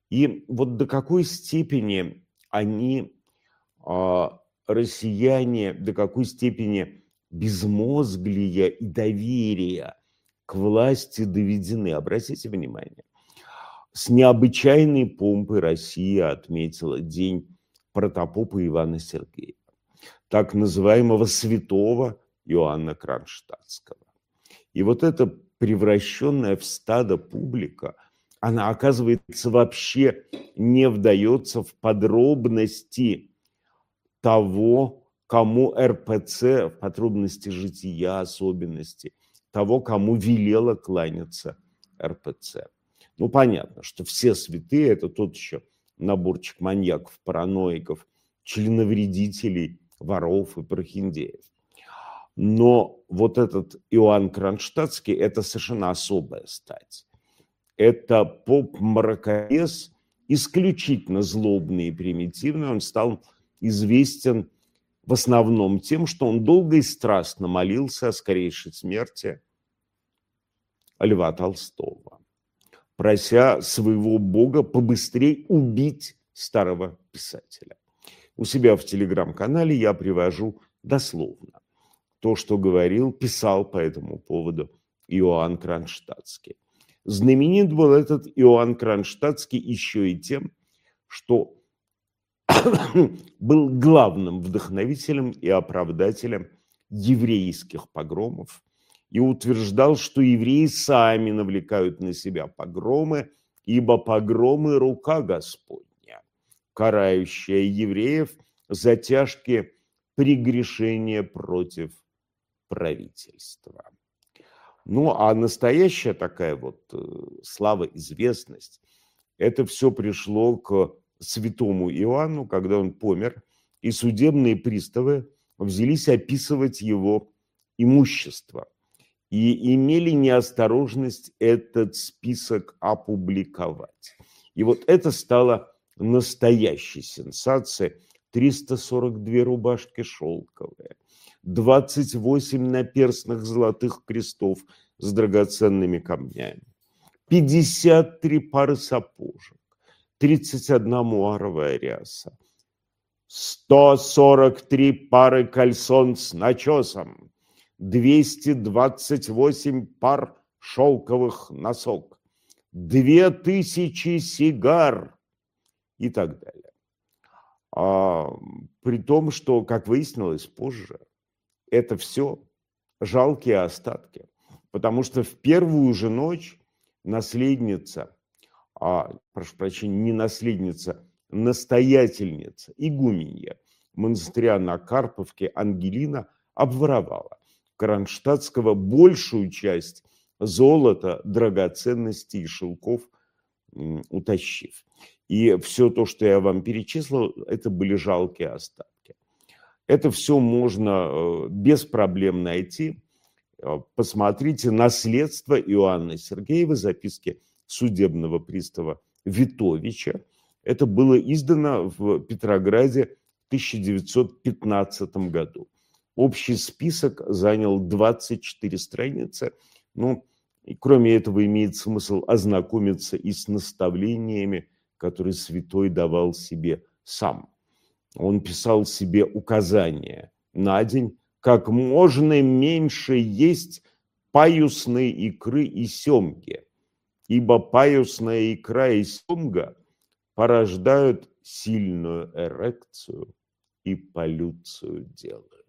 И вот до какой степени они, россияне, до какой степени безмозглия и доверия к власти доведены. Обратите внимание, с необычайной помпой Россия отметила День протопопа Ивана Сергеева, так называемого святого Иоанна Кронштадтского. И вот эта превращенная в стадо публика, она, оказывается, вообще не вдается в подробности того, кому РПЦ, в подробности жития, особенности того, кому велела кланяться РПЦ. Ну, понятно, что все святые – это тот еще наборчик маньяков, параноиков, членовредителей, воров и прохиндеев. Но вот этот Иоанн Кронштадтский – это совершенно особая стать. Это поп-мракобес, исключительно злобный и примитивный. Он стал известен в основном тем, что он долго и страстно молился о скорейшей смерти Льва Толстого, прося своего бога побыстрее убить старого писателя. У себя в телеграм-канале я привожу дословно то, что говорил, писал по этому поводу Иоанн Кронштадтский. Знаменит был этот Иоанн Кронштадтский еще и тем, что был главным вдохновителем и оправдателем еврейских погромов и утверждал, что евреи сами навлекают на себя погромы, ибо погромы – рука Господня, карающая евреев за тяжкие прегрешения против правительства. Ну, а настоящая такая вот слава, известность, это все пришло к святому Иоанну, когда он помер, и судебные приставы взялись описывать его имущество и имели неосторожность этот список опубликовать. И вот это стало настоящей сенсацией. 342 рубашки шелковые, 28 наперстных золотых крестов с драгоценными камнями, 53 пары сапожек, 31 муаровая ряса, 143 пары кальсон с начесом, 228 пар шелковых носок, 2000 сигар и так далее. При том, что, как выяснилось позже, это все жалкие остатки. Потому что в первую же ночь наследница, прошу прощения, не наследница, настоятельница, игуменья монастыря на Карповке Ангелина обворовала Кронштадтского большую часть золота, драгоценностей и шелков, утащив. И все то, что я вам перечислил, это были жалкие остатки. Это все можно без проблем найти. Посмотрите «Наследство Иоанна Сергеева», записки судебного пристава Витовича. Это было издано в Петрограде в 1915 году. Общий список занял 24 страницы. Ну, и кроме этого имеет смысл ознакомиться и с наставлениями, который святой давал себе сам. Он писал себе указания на день, как можно меньше есть паюсной икры и семги, ибо паюсная икра и семга порождают сильную эрекцию и полюцию делают.